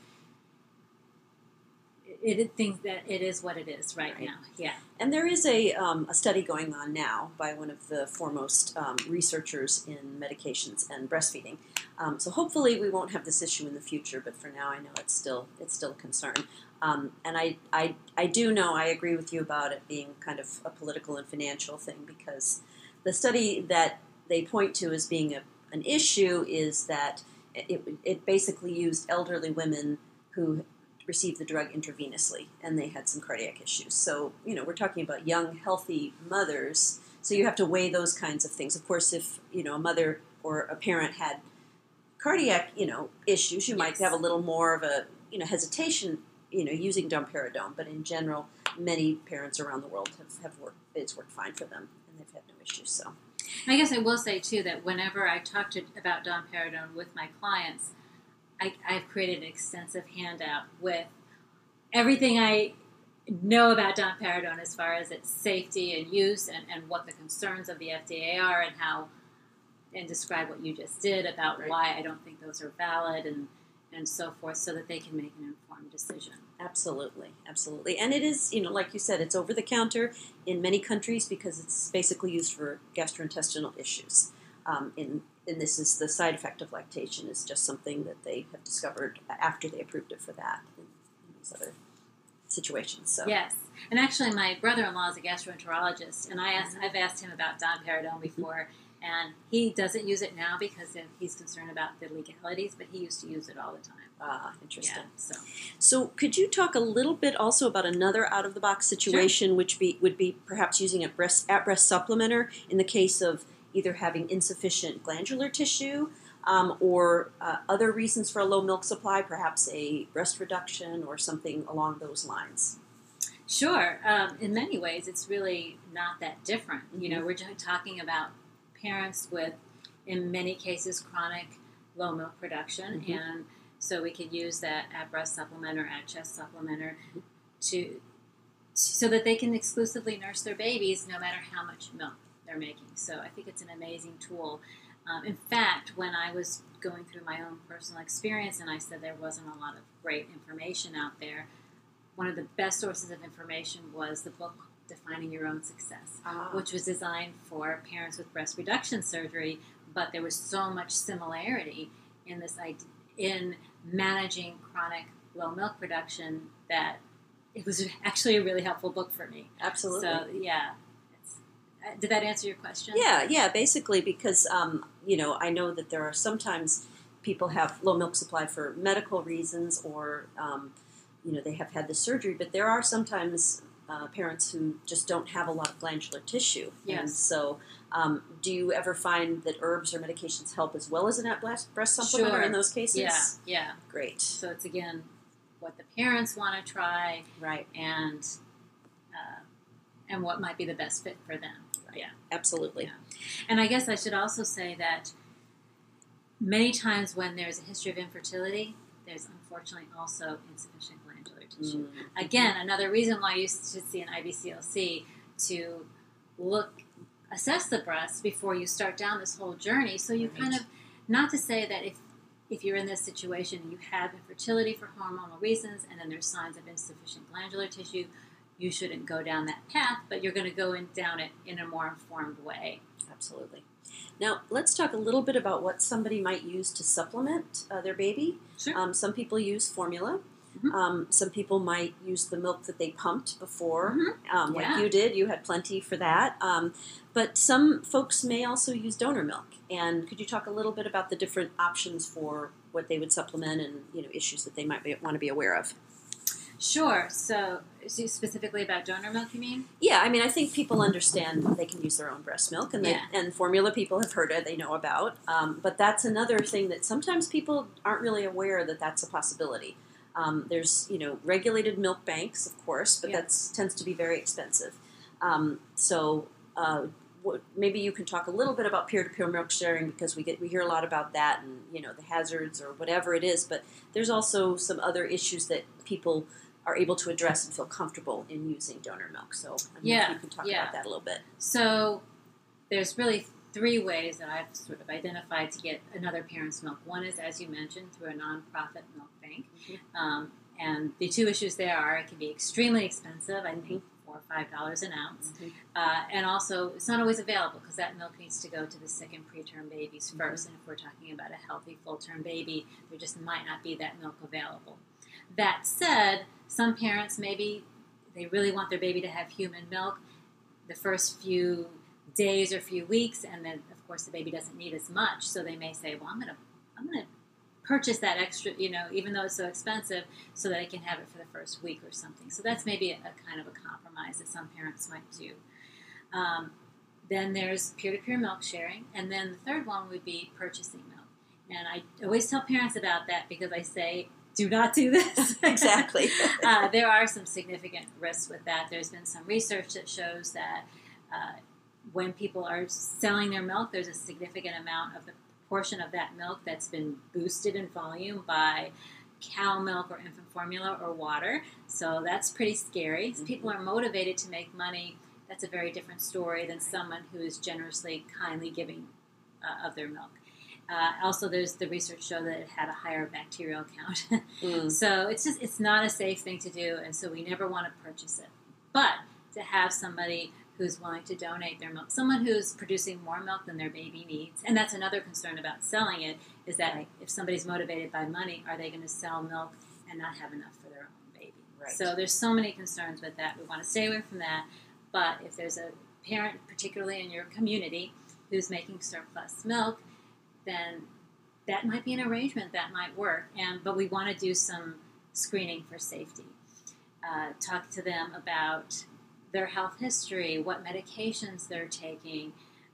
It thinks that it is what it is right now. Yeah. And there is a study going on now by one of the foremost researchers in medications and breastfeeding. So hopefully we won't have this issue in the future, but for now I know it's still a concern. And I do know, I agree with you about it being kind of a political and financial thing, because the study that they point to as being an issue is that it basically used elderly women who received the drug intravenously, and they had some cardiac issues. So, we're talking about young, healthy mothers, so you have to weigh those kinds of things. Of course, if, a mother or a parent had cardiac, issues, you might have a little more of a, hesitation, using domperidone, but in general, many parents around the world it's worked fine for them, and they've had no issues, so. I guess I will say, too, that whenever I talk about domperidone with my clients, I've created an extensive handout with everything I know about domperidone as far as its safety and use and what the concerns of the FDA are and describe what you just did about why I don't think those are valid and so forth, so that they can make an informed decision. Absolutely. And it is, like you said, it's over the counter in many countries because it's basically used for gastrointestinal issues. And this is the side effect of lactation is just something that they have discovered after they approved it for that in these other situations. So. Yes. And actually my brother-in-law is a gastroenterologist, and I've asked him about domperidone before, and he doesn't use it now because he's concerned about the legalities, but he used to use it all the time. Ah, interesting. Yeah, so could you talk a little bit also about another out-of-the-box situation, which would be perhaps using a breast supplementer in the case of either having insufficient glandular tissue or other reasons for a low milk supply, perhaps a breast reduction or something along those lines? Sure. In many ways, it's really not that different. We're just talking about parents with, in many cases, chronic low milk production, and so we could use that at breast supplement or at chest supplementer so that they can exclusively nurse their babies no matter how much milk they're making. So I think it's an amazing tool. In fact, when I was going through my own personal experience and I said there wasn't a lot of great information out there, one of the best sources of information was the book Defining Your Own Success, which was designed for parents with breast reduction surgery, but there was so much similarity in this in managing chronic low milk production that it was actually a really helpful book for me. Absolutely. So, yeah. Did that answer your question? Yeah, basically because, I know that there are sometimes people have low milk supply for medical reasons or, they have had the surgery, but there are sometimes parents who just don't have a lot of glandular tissue. Yes. And so do you ever find that herbs or medications help as well as an breast supplement in those cases? Yeah. Great. So it's, again, what the parents want to try. Right. And what might be the best fit for them. Right. Yeah. Absolutely. Yeah. And I guess I should also say that many times when there's a history of infertility, there's unfortunately also insufficient glandular tissue. Again, another reason why you should see an IBCLC to assess the breast before you start down this whole journey. So you kind of, not to say that if you're in this situation and you have infertility for hormonal reasons and then there's signs of insufficient glandular tissue, you shouldn't go down that path, but you're going to go down it in a more informed way. Absolutely. Now, let's talk a little bit about what somebody might use to supplement their baby. Sure. Some people use formula. Some people might use the milk that they pumped before, like you did. You had plenty for that. But some folks may also use donor milk. And could you talk a little bit about the different options for what they would supplement and issues that they might want to be aware of? Sure. So specifically about donor milk, you mean? Yeah, I think people understand they can use their own breast milk, and formula people have heard it, they know about. But that's another thing that sometimes people aren't really aware that that's a possibility. There's, regulated milk banks, of course, but that tends to be very expensive. So maybe you can talk a little bit about peer-to-peer milk sharing, because we hear a lot about that and the hazards or whatever it is. But there's also some other issues that people are able to address and feel comfortable in using donor milk. So if you can talk about that a little bit. So there's really 3 ways that I've sort of identified to get another parent's milk. One is, as you mentioned, through a nonprofit milk bank. And the 2 issues there are it can be extremely expensive, I think $4 or $5 an ounce. And also, it's not always available because that milk needs to go to the sick and preterm babies first. And if we're talking about a healthy full-term baby, there just might not be that milk available. That said, some parents, maybe they really want their baby to have human milk the first few days or few weeks, and then, of course, the baby doesn't need as much. So they may say, well, I'm going to purchase that extra, even though it's so expensive, so that I can have it for the first week or something. So that's maybe a kind of a compromise that some parents might do. Then there's peer-to-peer milk sharing, and then the third one would be purchasing milk. And I always tell parents about that because I say, do not do this. Exactly. There are some significant risks with that. There's been some research that shows that when people are selling their milk, there's a significant amount of the portion of that milk that's been boosted in volume by cow milk or infant formula or water. So that's pretty scary. If people are motivated to make money, that's a very different story than someone who is generously, kindly giving of their milk. Also, there's the research show that it had a higher bacterial count. So it's not a safe thing to do, and so we never want to purchase it. But to have somebody who's willing to donate their milk, someone who's producing more milk than their baby needs, and that's another concern about selling it, is that if somebody's motivated by money, are they going to sell milk and not have enough for their own baby? Right. So there's so many concerns with that. We want to stay away from that. But if there's a parent, particularly in your community, who's making surplus milk, then that might be an arrangement that might work. But we want to do some screening for safety. Talk to them about their health history, what medications they're taking.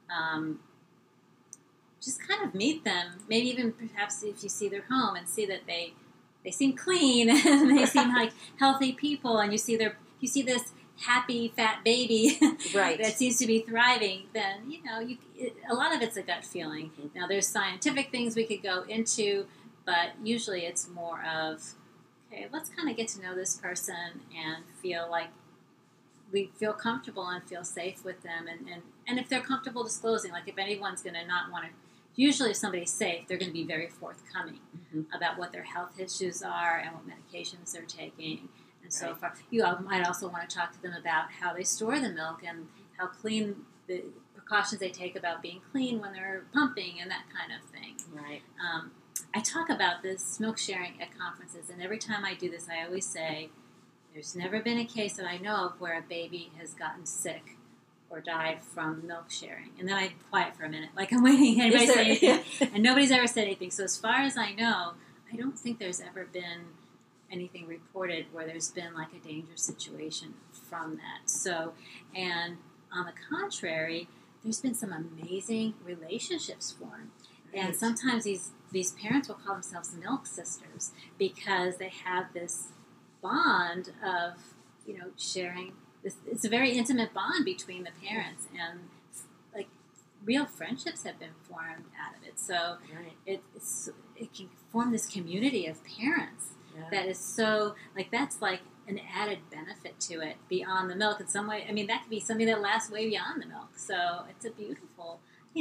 Just kind of meet them. Maybe even perhaps if you see their home and see that they seem clean and they seem like healthy people, and you see this happy fat baby right. that seems to be thriving, then a lot of it's a gut feeling. Now there's scientific things we could go into, but usually it's more of, okay, let's kind of get to know this person and feel like we feel comfortable and feel safe with them, and if they're comfortable disclosing, like if anyone's going to not want to, usually if somebody's safe, they're going to be very forthcoming about what their health issues are and what medications they're taking. And so far, you might also want to talk to them about how they store the milk and how clean, the precautions they take about being clean when they're pumping and that kind of thing. Right. I talk about this milk sharing at conferences, and every time I do this, I always say, there's never been a case that I know of where a baby has gotten sick or died from milk sharing. And then I'm quiet for a minute, like I'm waiting anybody to say anything. And nobody's ever said anything. So as far as I know, I don't think there's ever been anything reported where there's been like a dangerous situation from that. So, and on the contrary, there's been some amazing relationships formed. Right. And sometimes these parents will call themselves milk sisters because they have this bond of, sharing this. It's a very intimate bond between the parents, and like real friendships have been formed out of it. So it can form this community of parents. That is so, that's like an added benefit to it beyond the milk in some way. I mean, that could be something that lasts way beyond the milk. So it's a beautiful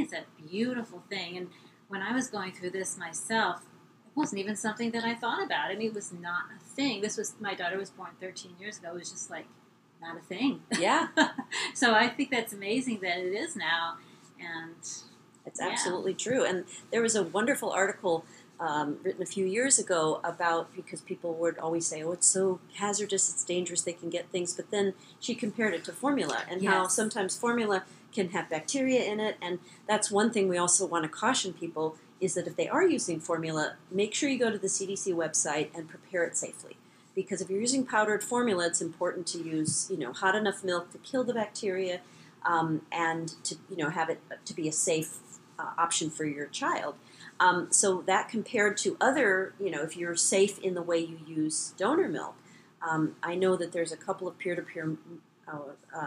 thing. And when I was going through this myself, it wasn't even something that I thought about. I mean, it was not a thing. My daughter was born 13 years ago. It was just like not a thing. Yeah. So I think that's amazing that it is now. And it's absolutely true. And there was a wonderful article written a few years ago about, because people would always say, oh, it's so hazardous, it's dangerous, they can get things. But then she compared it to formula and how sometimes formula can have bacteria in it. And that's one thing we also want to caution people is that if they are using formula, make sure you go to the CDC website and prepare it safely. Because if you're using powdered formula, it's important to use, hot enough milk to kill the bacteria and to, have it to be a safe option for your child. So that compared to other, if you're safe in the way you use donor milk, I know that there's a couple of peer-to-peer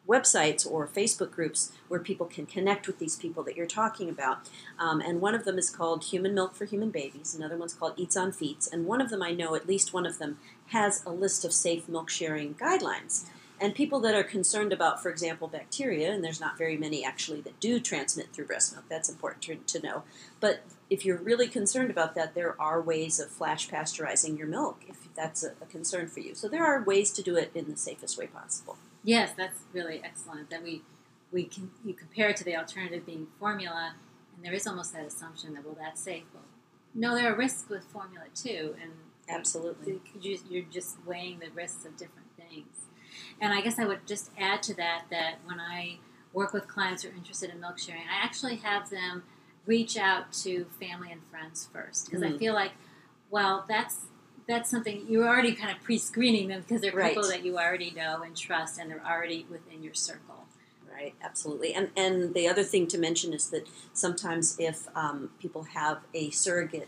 websites or Facebook groups where people can connect with these people that you're talking about. And one of them is called Human Milk for Human Babies. Another one's called Eats on Feets. And one of them, I know at least one of them, has a list of safe milk sharing guidelines. And people that are concerned about, for example, bacteria, and there's not very many actually that do transmit through breast milk, that's important to know. But if you're really concerned about that, there are ways of flash pasteurizing your milk if that's a concern for you. So there are ways to do it in the safest way possible. Yes, that's really excellent. That you compare it to the alternative being formula, and there is almost that assumption that, well, that's safe. Well, no, there are risks with formula too, and absolutely, you're just weighing the risks of different things. And I guess I would just add to that when I work with clients who are interested in milk sharing, I actually have them reach out to family and friends first, because I feel like, well, that's something you're already kind of pre-screening them because they're people that you already know and trust, and they're already within your circle. Right, absolutely. And the other thing to mention is that sometimes if people have a surrogate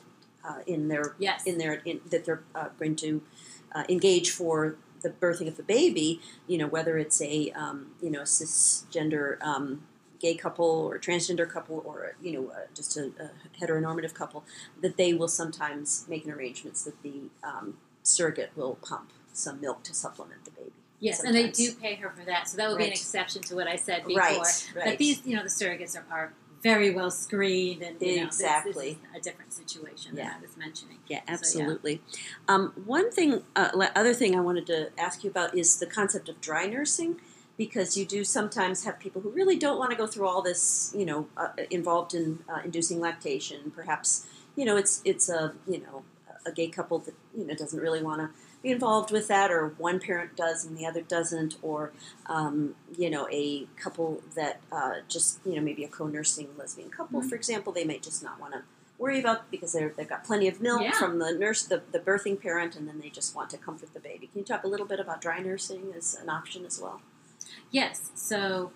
that they're going to engage for the birthing of the baby, whether it's a cisgender gay couple or transgender couple or just a heteronormative couple, that they will sometimes make an arrangements that the surrogate will pump some milk to supplement the baby. Yes, sometimes. And they do pay her for that, so that would be an exception to what I said before. Right. But these, the surrogates are very well screened, and exactly this is a different situation than I was mentioning. Yeah, absolutely. So, one thing, other thing I wanted to ask you about is the concept of dry nursing, because you do sometimes have people who really don't want to go through all this, involved in inducing lactation. Perhaps, it's a gay couple that doesn't really want to be involved with that, or one parent does and the other doesn't, or a couple that just maybe a co-nursing lesbian couple, for example, they may just not want to worry about because they've got plenty of milk from the nurse, the birthing parent, and then they just want to comfort the baby. Can you talk a little bit about dry nursing as an option as well? Yes, so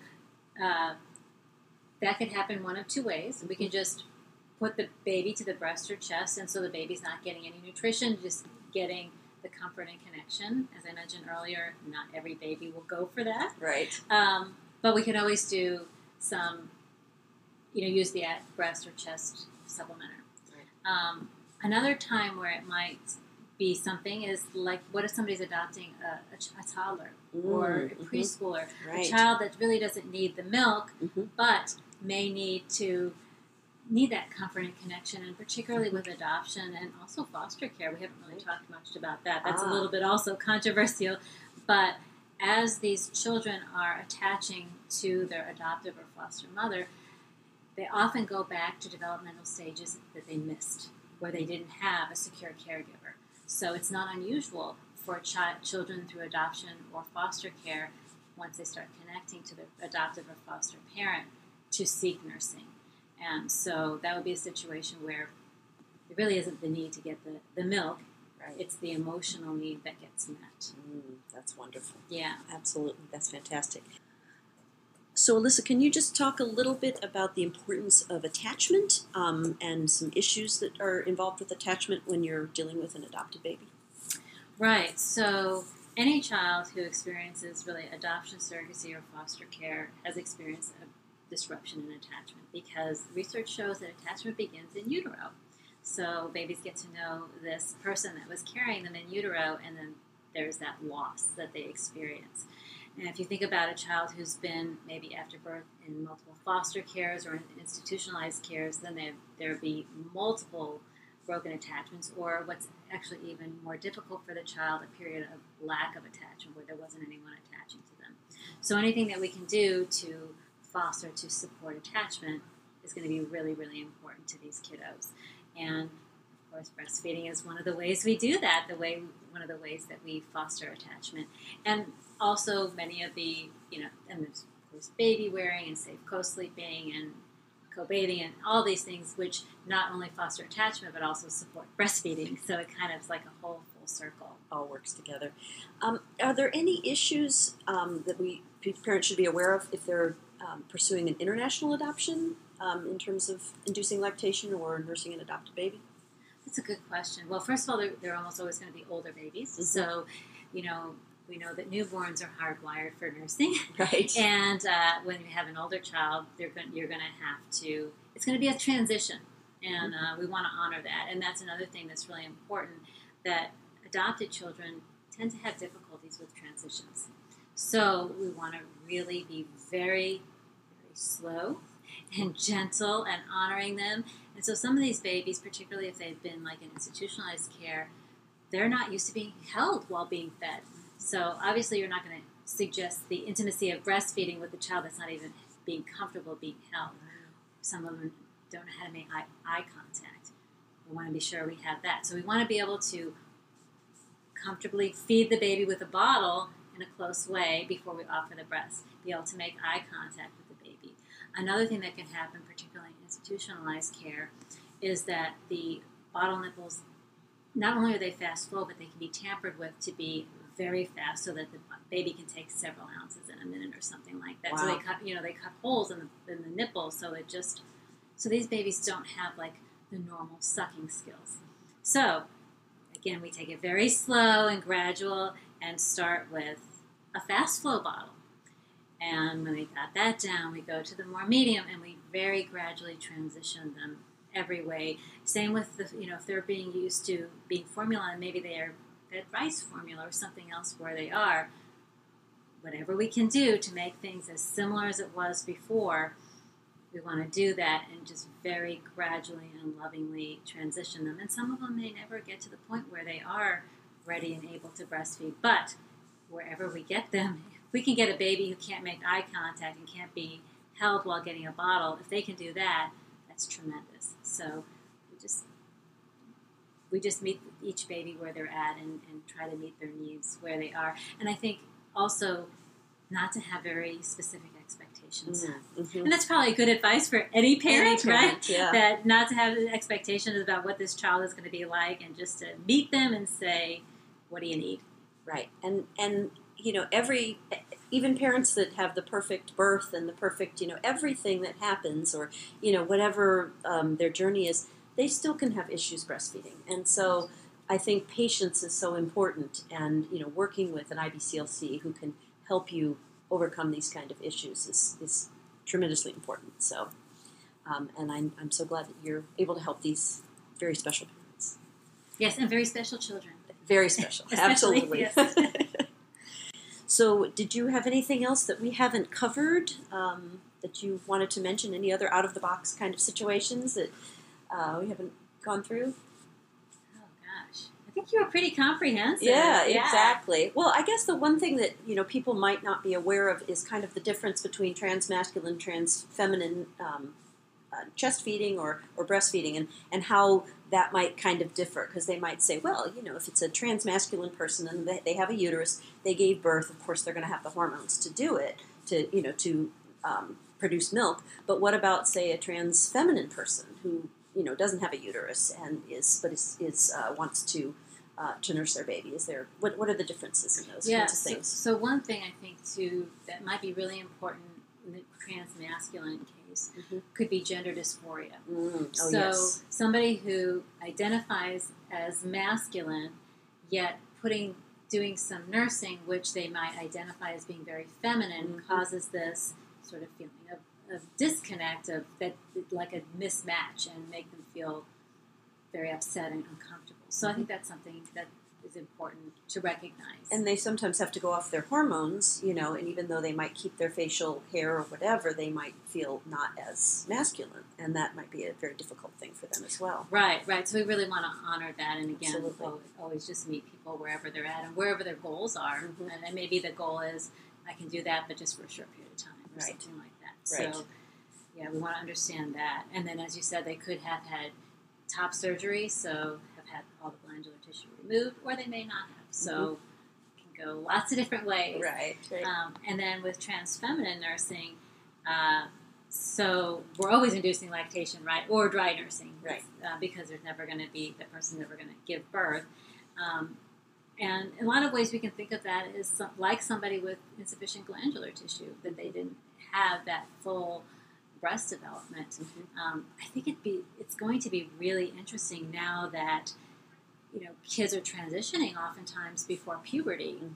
that could happen one of two ways. We can just put the baby to the breast or chest, and so the baby's not getting any nutrition, just getting the comfort and connection. As I mentioned earlier, not every baby will go for that. Right. But we can always do some, use the breast or chest supplementer. Right. Another time where it might be something is like, what if somebody's adopting a toddler or a preschooler, a child that really doesn't need the milk, but may need that comfort and connection, and particularly with adoption and also foster care. We haven't really talked much about that. That's a little bit also controversial, but as these children are attaching to their adoptive or foster mother, they often go back to developmental stages that they missed, where they didn't have a secure caregiver. So it's not unusual for children through adoption or foster care, once they start connecting to their adoptive or foster parent, to seek nursing. And so that would be a situation where there really isn't the need to get the milk. Right. It's the emotional need that gets met. That's wonderful. Yeah. Absolutely. That's fantastic. So, Alyssa, can you just talk a little bit about the importance of attachment and some issues that are involved with attachment when you're dealing with an adopted baby? Right. So any child who experiences really adoption, surrogacy, or foster care has experienced a disruption in attachment, because research shows that attachment begins in utero. So babies get to know this person that was carrying them in utero, and then there's that loss that they experience. And if you think about a child who's been maybe after birth in multiple foster cares or in institutionalized cares, then there'll be multiple broken attachments, or what's actually even more difficult for the child, a period of lack of attachment where there wasn't anyone attaching to them. So anything that we can do to foster, to support attachment, is going to be really, really important to these kiddos. And of course, breastfeeding is one of the ways we do that, one of the ways that we foster attachment. And also many of the, and there's of course baby wearing and safe co-sleeping and co-bathing and all these things, which not only foster attachment but also support breastfeeding. So it kind of is like a whole full circle. All works together. Are there any issues that parents should be aware of if they're pursuing an international adoption in terms of inducing lactation or nursing an adopted baby? That's a good question. Well, first of all, they're almost always going to be older babies. Mm-hmm. So, we know that newborns are hardwired for nursing. Right. And when you have an older child, you're going to have to, it's going to be a transition. And we want to honor that. And that's another thing that's really important, that adopted children tend to have difficulties with transitions. So we want to really be very, very slow and gentle and honoring them. And so some of these babies, particularly if they've been like in institutionalized care, they're not used to being held while being fed. So obviously you're not going to suggest the intimacy of breastfeeding with a child that's not even being comfortable being held. Some of them don't know how to make eye contact. We want to be sure we have that. So we want to be able to comfortably feed the baby with a bottle in a close way before we offer the breast. Be able to make eye contact with the baby. Another thing that can happen, particularly in institutionalized care, is that the bottle nipples, not only are they fast flow, but they can be tampered with to be very fast, so that the baby can take several ounces in a minute or something like that. Wow. So they cut holes in the nipple, so these babies don't have like the normal sucking skills. So again, we take it very slow and gradual and start with a fast flow bottle. And when we got that down, we go to the more medium, and we very gradually transition them every way. Same with if they're being used to being formula, and maybe they are fed rice formula or something else where they are. Whatever we can do to make things as similar as it was before, we want to do that and just very gradually and lovingly transition them. And some of them may never get to the point where they are ready and able to breastfeed. But wherever we get them, if we can get a baby who can't make eye contact and can't be held while getting a bottle, if they can do that, that's tremendous. So we just meet each baby where they're at and try to meet their needs where they are. And I think also not to have very specific expectations. Mm-hmm. And that's probably good advice for any parent, right? Yeah. That not to have expectations about what this child is going to be like, and just to meet them and say, what do you need? Right. And even parents that have the perfect birth and the perfect, everything that happens, or, whatever their journey is, they still can have issues breastfeeding. And so I think patience is so important, and, working with an IBCLC who can help you overcome these kind of issues is tremendously important. So, and I'm so glad that you're able to help these very special parents. Yes, and very special children. Very special. Absolutely. Yes. So, did you have anything else that we haven't covered that you wanted to mention? Any other out-of-the-box kind of situations that we haven't gone through? Oh, gosh. I think you were pretty comprehensive. Yeah, exactly. Well, I guess the one thing that, people might not be aware of is kind of the difference between transmasculine, transfeminine chest feeding or breastfeeding, and how that might kind of differ, because they might say, well, if it's a transmasculine person and they have a uterus, they gave birth, of course they're going to have the hormones to do it, to produce milk. But what about, say, a transfeminine person who doesn't have a uterus and wants to nurse their baby? What are the differences in those kinds of things? So one thing I think too that might be really important in the transmasculine case could be gender dysphoria. Yes. Somebody who identifies as masculine, yet doing some nursing, which they might identify as being very feminine, causes this sort of feeling of disconnect, of that, like a mismatch, and make them feel very upset and uncomfortable. So I think that's something that is important to recognize. And they sometimes have to go off their hormones, and even though they might keep their facial hair or whatever, they might feel not as masculine, and that might be a very difficult thing for them as well. Right. So we really want to honor that, and again, Absolutely. always just meet people wherever they're at and wherever their goals are. And maybe the goal is, I can do that, but just for a short period of time, or something like that. Right. So, yeah, we want to understand that. And then, as you said, they could have had top surgery, so have had all the glandular tissue removed, or they may not have. So it can go lots of different ways. Right. And then with transfeminine nursing, so we're always inducing lactation, right, or dry nursing, Right. Because there's never going to be, the person never going to give birth. And in a lot of ways, we can think of that as like somebody with insufficient glandular tissue, that they didn't have that full breast development. I think it's going to be really interesting now that kids are transitioning oftentimes before puberty,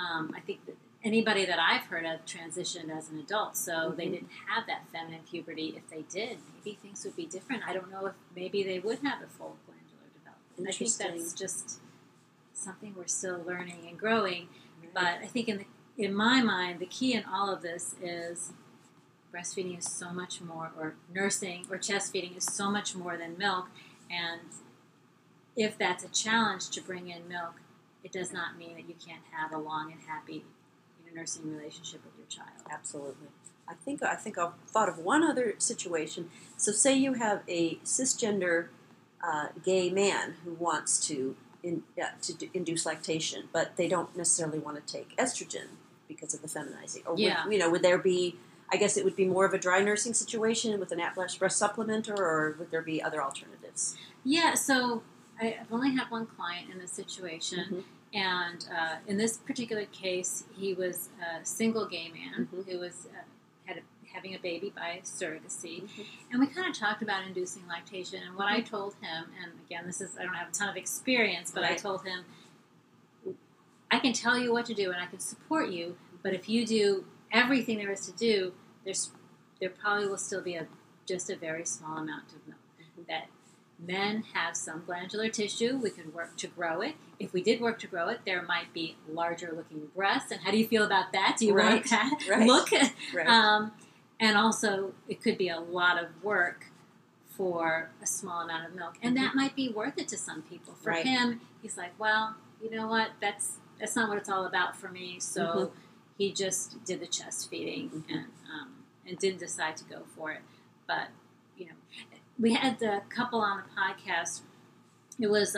I think that anybody that I've heard of transitioned as an adult, so they didn't have that feminine puberty. If they did, maybe things would be different. I don't know if maybe they would have a full glandular development. I think that's just something we're still learning and growing. Right. But I think in my mind, the key in all of this is breastfeeding is so much more, or nursing or chest feeding is so much more than milk. And if that's a challenge to bring in milk, it does not mean that you can't have a long and happy nursing relationship with your child. Absolutely. I think I've thought of one other situation. So say you have a cisgender gay man who wants to induce lactation, but they don't necessarily want to take estrogen because of the feminizing. Or would there be, I guess it would be more of a dry nursing situation with an at-breast supplementer, or would there be other alternatives? Yeah, so I've only had one client in this situation. And in this particular case, he was a single gay man who was having a baby by surrogacy. And we kind of talked about inducing lactation. And what I told him, and again, I don't have a ton of experience, but I told him, I can tell you what to do and I can support you, but if you do everything there is to do, there probably will still be just a very small amount of milk. That men have some glandular tissue. We could work to grow it. If we did work to grow it, there might be larger looking breasts. And how do you feel about that? Do you want that look? Right. And also, it could be a lot of work for a small amount of milk. And that might be worth it to some people. For him, he's like, well, you know what? That's not what it's all about for me. So he just did the chest feeding and didn't decide to go for it. But, we had the couple on the podcast. It was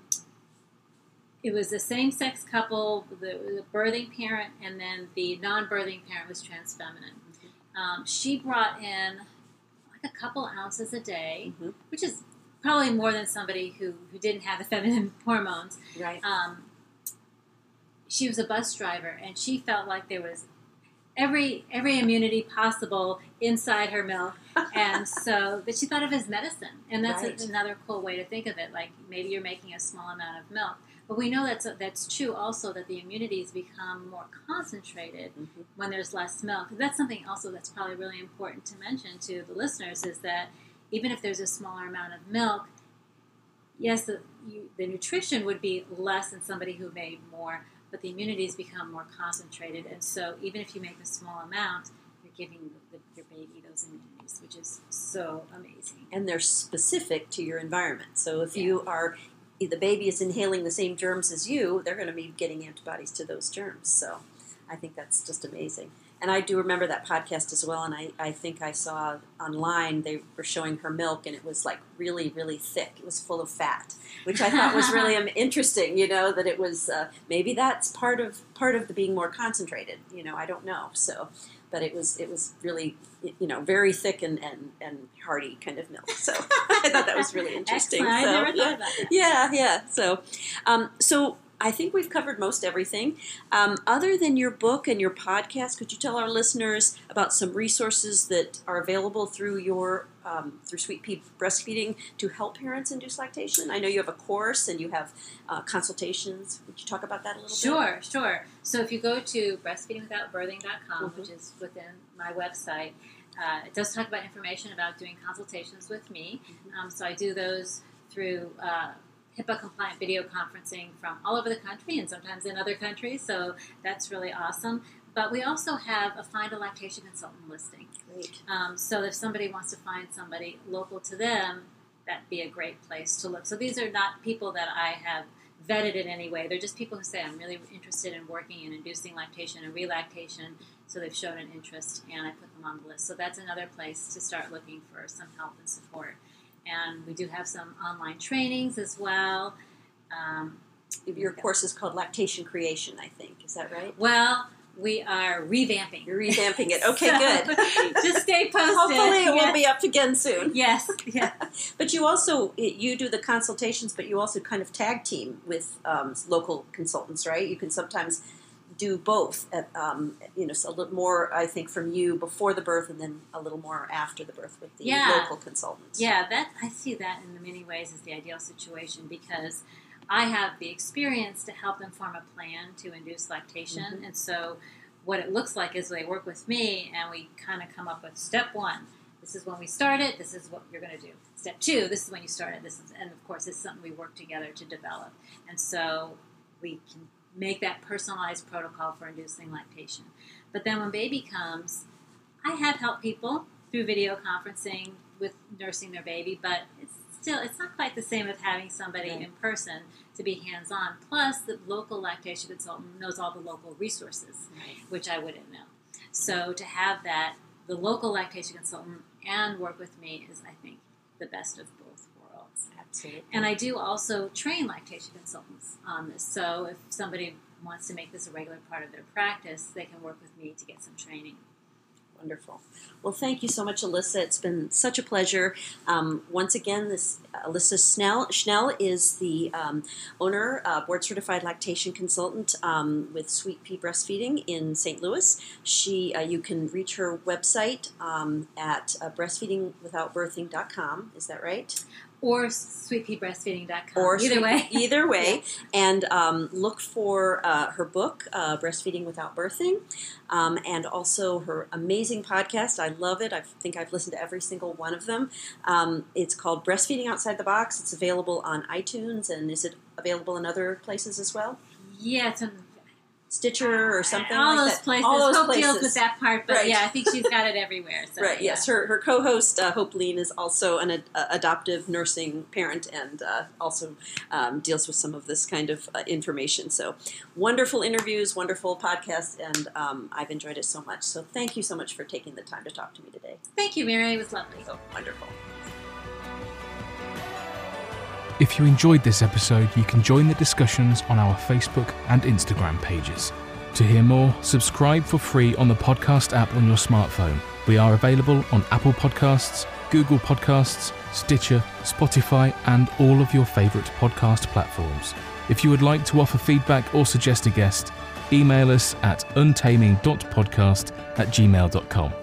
the same-sex couple, the birthing parent, and then the non-birthing parent was trans feminine. She brought in like a couple ounces a day, which is probably more than somebody who didn't have the feminine hormones. Right. She was a bus driver, and she felt like there was every immunity possible inside her milk, and so that she thought of as medicine. And that's another cool way to think of it. Like maybe you're making a small amount of milk, but we know that's true also, that the immunities become more concentrated when there's less milk. That's something also that's probably really important to mention to the listeners, is that even if there's a smaller amount of milk, yes, the nutrition would be less than somebody who made more, but the immunities become more concentrated. And so even if you make a small amount, you're giving your baby those immunities, which is so amazing. And they're specific to your environment. So if the baby is inhaling the same germs as you, they're going to be getting antibodies to those germs. So I think that's just amazing. And I do remember that podcast as well, and I think I saw online they were showing her milk, and it was like really, really thick. It was full of fat, which I thought was really interesting, that it was, maybe that's part of the being more concentrated, I don't know. So, but it was really, very thick and hearty kind of milk. So I thought that was really interesting. Excellent. I never thought about that. Yeah. So I think we've covered most everything. Other than your book and your podcast, could you tell our listeners about some resources that are available through your through Sweet Pea Breastfeeding to help parents induce lactation? I know you have a course and you have consultations. Would you talk about that a little bit? Sure. So if you go to breastfeedingwithoutbirthing.com, which is within my website, it does talk about information about doing consultations with me. So I do those through HIPAA-compliant video conferencing from all over the country and sometimes in other countries, so that's really awesome. But we also have a Find a Lactation Consultant listing. Great. So if somebody wants to find somebody local to them, that'd be a great place to look. So these are not people that I have vetted in any way. They're just people who say, I'm really interested in working in inducing lactation and relactation, so they've shown an interest, and I put them on the list. So that's another place to start looking for some help and support. And we do have some online trainings as well. Your course is called Lactation Creation, I think. Is that right? Well, we are revamping. You're revamping it. Okay, good. Just stay posted. Hopefully it will be up again soon. Yes. But you also, you do the consultations, but you also kind of tag team with local consultants, right? You can sometimes do both, so a little more, I think, from you before the birth and then a little more after the birth with the local consultants. Yeah, I see that in many ways as the ideal situation, because I have the experience to help them form a plan to induce lactation. And so what it looks like is they work with me and we kind of come up with step 1. This is when we start it. This is what you're going to do. Step 2, this is when you start it. And of course, it's something we work together to develop. And so we can make that personalized protocol for inducing lactation. But then when baby comes, I have helped people through video conferencing with nursing their baby, but it's not quite the same as having somebody in person to be hands-on. Plus, the local lactation consultant knows all the local resources, which I wouldn't know. So to have that, the local lactation consultant and work with me is, I think, the best of both worlds. Absolutely. And I do also train lactation consultants on this. So if somebody wants to make this a regular part of their practice, they can work with me to get some training. Wonderful. Well, thank you so much, Alyssa. It's been such a pleasure. Once again, Alyssa Schnell is the owner, board-certified lactation consultant with Sweet Pea Breastfeeding in St. Louis. You can reach her website at breastfeedingwithoutbirthing.com. Is that right? Or sweetpeabreastfeeding.com. Or either way. Either way. And look for her book, Breastfeeding Without Birthing, and also her amazing podcast. I love it. I think I've listened to every single one of them. It's called Breastfeeding Outside the Box. It's available on iTunes, and is it available in other places as well? Yeah, it's on Stitcher or something all like those that. Places. All those Hope places. deals with that part, but Right. yeah, I think she's got it everywhere. So, Right, yes. Her co-host, Hope Lean, is also an adoptive nursing parent and also deals with some of this kind of information. So wonderful interviews, wonderful podcast, and I've enjoyed it so much. So thank you so much for taking the time to talk to me today. Thank you, Mary. It was lovely. So wonderful. If you enjoyed this episode, you can join the discussions on our Facebook and Instagram pages. To hear more, subscribe for free on the podcast app on your smartphone. We are available on Apple Podcasts, Google Podcasts, Stitcher, Spotify, and all of your favourite podcast platforms. If you would like to offer feedback or suggest a guest, email us at untaming.podcast@gmail.com.